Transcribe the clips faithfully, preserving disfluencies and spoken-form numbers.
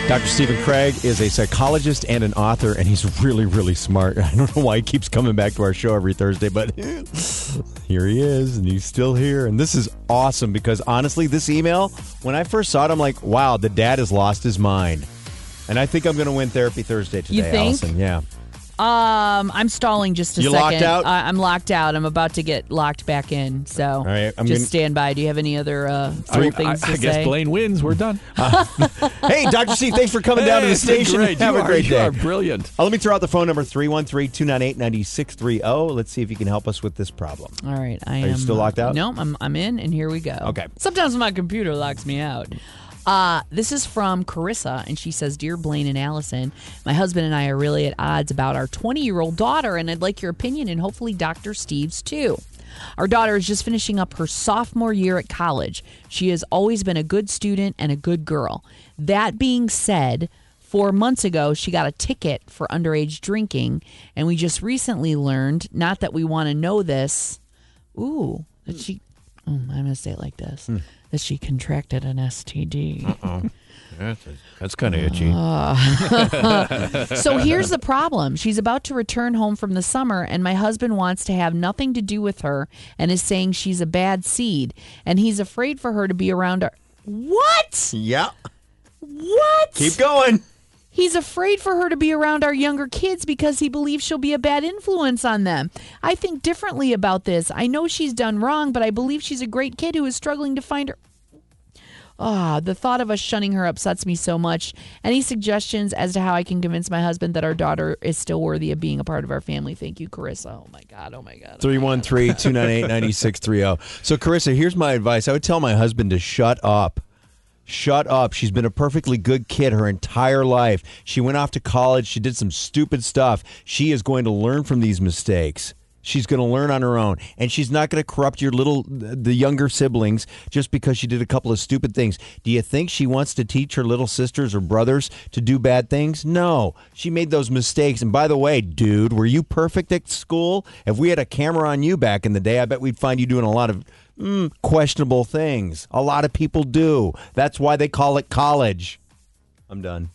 Doctor Stephen Craig is a psychologist and an author, and he's really, really smart. I don't know why he keeps coming back to our show every Thursday, but here he is, and he's still here. And this is awesome because, honestly, this email, when I first saw it, I'm like, wow, the dad has lost his mind. And I think I'm going to win Therapy Thursday today, you think? Allison. Yeah. Um, I'm stalling just a you second. You locked out? Uh, I'm locked out. I'm about to get locked back in. So all right, I'm just gonna... stand by. Do you have any other uh, I, things I, to I say? guess Blaine wins. We're done. Uh, hey, Doctor Steve, thanks for coming hey, down to the station. Great. Have you a are, great you day. You are brilliant. Uh, let me throw out the phone number, three one three, two nine eight, nine six three zero. Let's see if you can help us with this problem. All right. I are am, you still locked out? No, I'm, I'm in, and here we go. Okay. Sometimes my computer locks me out. Uh, this is from Carissa, and she says, Dear Blaine and Allison, my husband and I are really at odds about our twenty-year-old daughter, and I'd like your opinion and hopefully Doctor Steve's too. Our daughter is just finishing up her sophomore year at college. She has always been a good student and a good girl. That being said, four months ago, she got a ticket for underage drinking, and we just recently learned, not that we want to know this, ooh, that she, oh, I'm going to say it like this. Hmm. That she contracted an S T D. Uh-oh. That's, that's kind of itchy. Uh. So here's the problem. She's about to return home from the summer, and my husband wants to have nothing to do with her and is saying she's a bad seed, and he's afraid for her to be around her. What? Yeah. What? Keep going. He's afraid for her to be around our younger kids because he believes she'll be a bad influence on them. I think differently about this. I know she's done wrong, but I believe she's a great kid who is struggling to find her. Ah, oh, the thought of us shunning her upsets me so much. Any suggestions as to how I can convince my husband that our daughter is still worthy of being a part of our family? Thank you, Carissa. Oh, my God. Oh, my God. three one three, two nine eight, nine six three zero. So, Carissa, here's my advice. I would tell my husband to shut up. Shut up. She's been a perfectly good kid her entire life. She went off to college. She did some stupid stuff. She is going to learn from these mistakes. She's going to learn on her own. And she's not going to corrupt your little, the younger siblings just because she did a couple of stupid things. Do you think she wants to teach her little sisters or brothers to do bad things? No. She made those mistakes. And by the way, dude, were you perfect at school? If we had a camera on you back in the day, I bet we'd find you doing a lot of Mm, questionable things. A lot of people do. That's why they call it college. I'm done.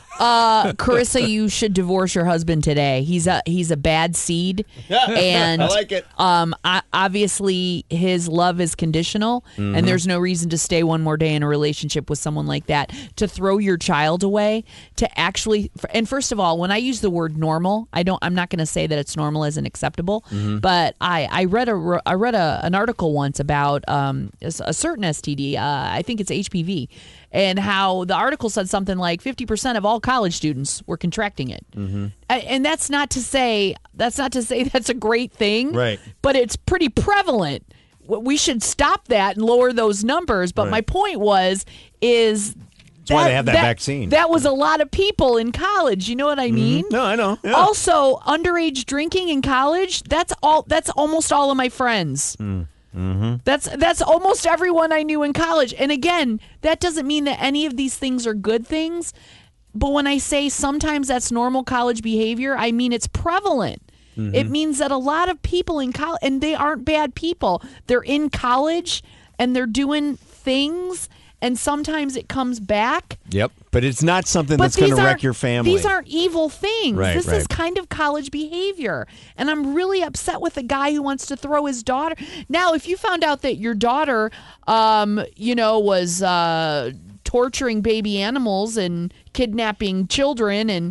Uh, Carissa, you should divorce your husband today. He's a he's a bad seed, and I like it. Um, I, obviously his love is conditional, mm-hmm. and there's no reason to stay one more day in a relationship with someone like that. To throw your child away, to actually, and first of all, when I use the word normal, I don't. I'm not going to say that it's normal as an acceptable, mm-hmm. but I I read a I read a, an article once about um a, a certain S T D. Uh, I think it's H P V. And how the article said something like fifty percent of all college students were contracting it. Mm-hmm. And that's not to say that's not to say that's a great thing, right? But it's pretty prevalent. We should stop that and lower those numbers. But right. my point was, is that's that, why they have that, that vaccine. That was a lot of people in college. You know what I mean? Mm-hmm. No, I know. Yeah. Also, underage drinking in college. That's all. That's almost all of my friends. Mm. Mm-hmm. That's that's almost everyone I knew in college. And again, that doesn't mean that any of these things are good things. But when I say sometimes that's normal college behavior, I mean it's prevalent. Mm-hmm. It means that a lot of people in college, and they aren't bad people, they're in college and they're doing things, and sometimes it comes back. Yep. But it's not something but that's going to wreck your family. These aren't evil things. Right, this right. is kind of college behavior. And I'm really upset with the guy who wants to throw his daughter. Now, if you found out that your daughter, um, you know, was uh, torturing baby animals and kidnapping children and,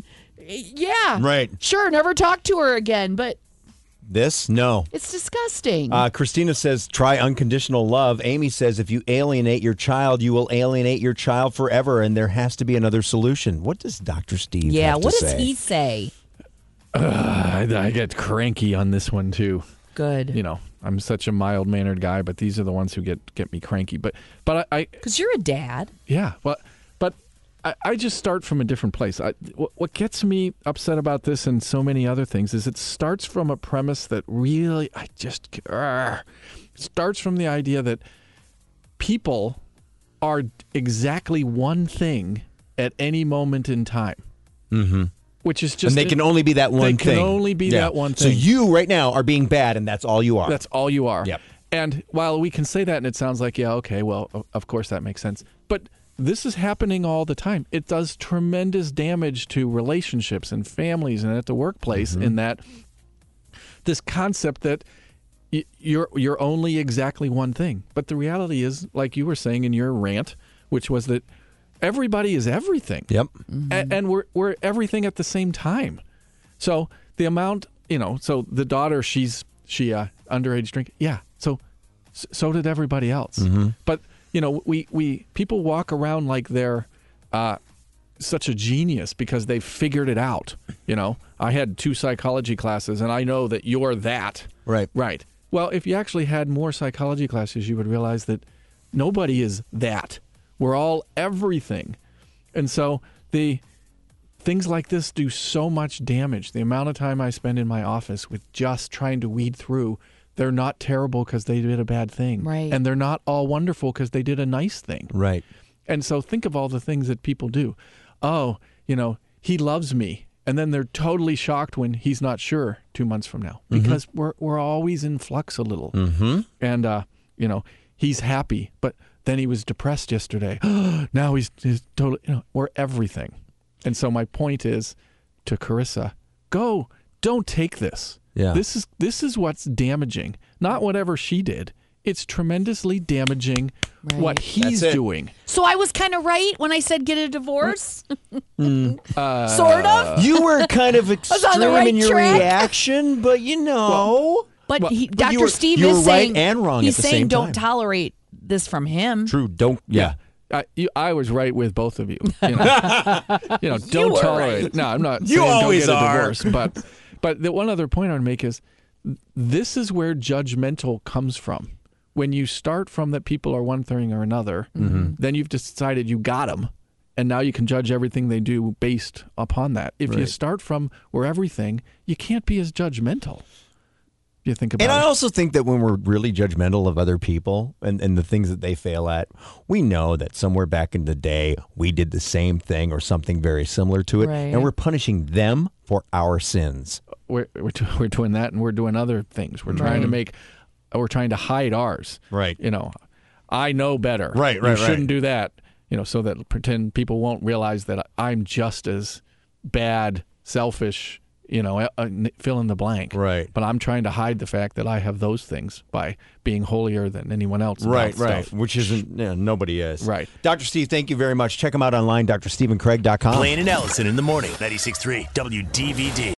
yeah. Right. Sure, never talk to her again. But this? No. It's disgusting. Uh, Christina says, try unconditional love. Amy says, if you alienate your child, you will alienate your child forever, and there has to be another solution. What does Doctor Steve yeah, have to what say? does he say? Uh, I, I get cranky on this one, too. Good. You know, I'm such a mild-mannered guy, but these are the ones who get, get me cranky. But but I... Because you're a dad. Yeah, well, but I, I just start from a different place. I, what, what gets me upset about this and so many other things is it starts from a premise that really, I just... Uh, it starts from the idea that people are exactly one thing at any moment in time. Mm-hmm. Which is just... And they can only be that one they thing. They can only be yeah. that one thing. So you right now are being bad, and that's all you are. That's all you are. Yep. And while we can say that and it sounds like, yeah, okay, well, of course that makes sense. But this is happening all the time. It does tremendous damage to relationships and families and at the workplace Mm-hmm. in that this concept that y- you're you're only exactly one thing. But the reality is, like you were saying in your rant, which was that everybody is everything. Yep. A- and we're we're everything at the same time. So the amount, you know, so the daughter, she's she uh, underage drink. Yeah. So so did everybody else. Mm-hmm. But you know, we, we people walk around like they're uh, such a genius because they've figured it out. You know, I had two psychology classes, and I know that you're that. Right. Right. Well, if you actually had more psychology classes, you would realize that nobody is that. We're all everything. And so the things like this do so much damage. The amount of time I spend in my office with just trying to weed through, they're not terrible because they did a bad thing. Right. And they're not all wonderful because they did a nice thing. Right. And so think of all the things that people do. Oh, you know, he loves me. And then they're totally shocked when he's not sure two months from now because mm-hmm. we're we're always in flux a little. Mm-hmm. And, uh, you know, he's happy, but then he was depressed yesterday. Now he's, he's totally, you know, we're everything. And so my point is to Carissa, go, don't take this. Yeah. This is this is what's damaging, not whatever she did. It's tremendously damaging Right. what he's doing. So I was kind of right when I said get a divorce? Uh, sort of? You were kind of on the extreme right in your track. reaction, but you know. But, Well, he, but Doctor you were- Steve you is were saying right and wrong he's at the saying same don't time. tolerate this from him. True. Don't. Yeah. I, you, I was right with both of you. You know, you know don't were tolerate. right. No, I'm not You saying always don't get a are. divorce. But, but the one other point I would make is this is where judgmental comes from. When you start from that people are one thing or another, Mm-hmm. then you've decided you got them, and now you can judge everything they do based upon that. If you Right. start from we're everything, you can't be as judgmental. You think about And I it. also think that when we're really judgmental of other people and, and the things that they fail at, we know that somewhere back in the day, we did the same thing or something very similar to it. Right. And we're punishing them for our sins. We're, we're, do- we're doing that, and we're doing other things. We're trying to make, we're trying to hide ours. Right. You know, I know better. Right, right, You shouldn't right. do that. You know, so that pretend people won't realize that I'm just as bad, selfish. You know, uh, uh, fill in the blank. Right. But I'm trying to hide the fact that I have those things by being holier than anyone else. about Right, right. stuff. Which isn't, yeah, nobody is. Right. Doctor Steve, thank you very much. Check him out online, D R Stephen Craig dot com. Blaine and Allison in the morning, ninety-six point three W D V D.